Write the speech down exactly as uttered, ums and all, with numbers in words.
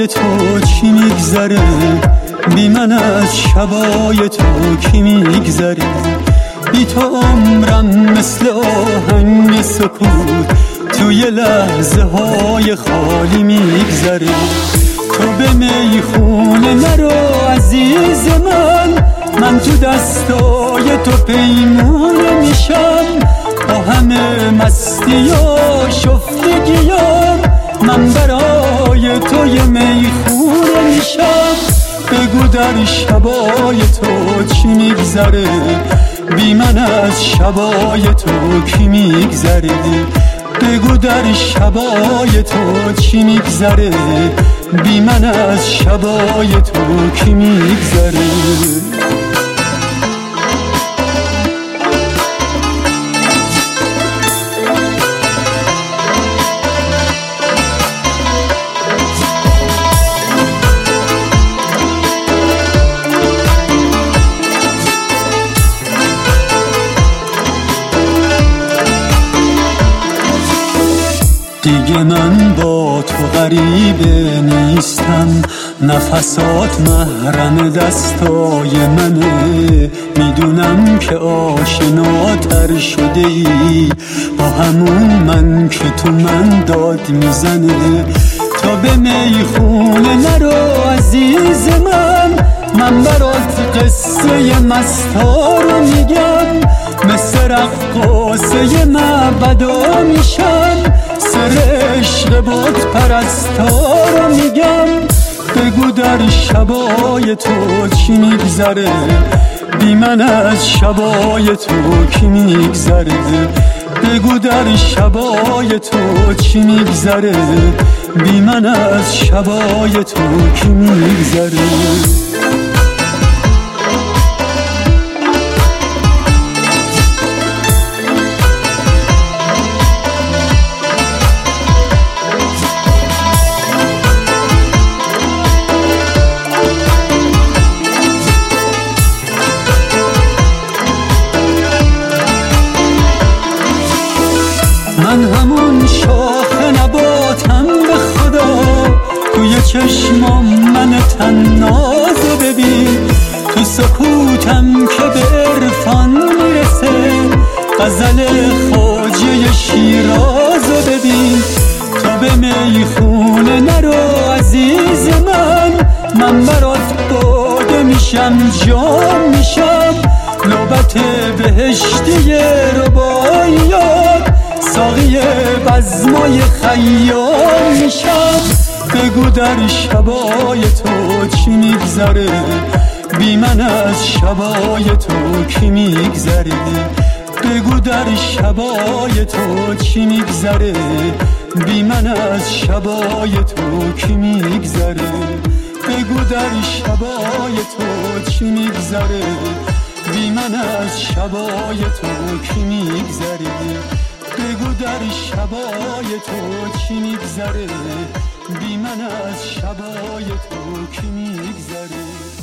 شبای تو چی میگذره، بی من از شبای تو کی میگذره. بی تو عمرم مثل آهنگ سکوت توی لحظه های خالی میگذره. تو به میخونه نرو عزیز من، من تو دستای تو پیمونه میشم. با همه مستی و شفتگیام من برای تو یه میخونه میشم. بگو در شبای تو چی میگذره، بی من از شبای تو کی میگذره. بگو در شبای تو چی میگذره، بی من از شبای تو کی میگذره. دیگه من با تو غریبه نیستم، نفسات محرم دستای منه. میدونم که آشناتر شده ای با همون من که تو من داد میزنه. تا به میخونه نرو عزیز من، من برات قصه مستا رو میگم. مثل رقاصه معبدا میشم، سر عشق بت پرستا رو میگم. بگو در شبای تو چی میگذره، بی من از شبای تو کی میگذره. بگو در شبای تو چی میگذره، بی من از شبای تو کی میگذره. من همون شاخ نباتم به خدا، توی چشمام من تنازو ببین. تو سکوتم که به عرفان میرسه، غزل خواجه شیرازو ببین. تو به میخونه نرو عزیز من، من برات باده میشم جام میشم. نوبت بهشتی رباعیات، ساقی بزمای خیام میشم. بگو در شبای تو چی میگذره، بی من از شبای تو کی میگذره. بگو در شبای تو چی میگذره، بی من از شبای تو کی میگذره. بگو در شبای تو چی میگذره، بی من از شبای تو کی میگذره. بگو در شبای تو چی میگذره، بی من از شبای تو کی میگذره.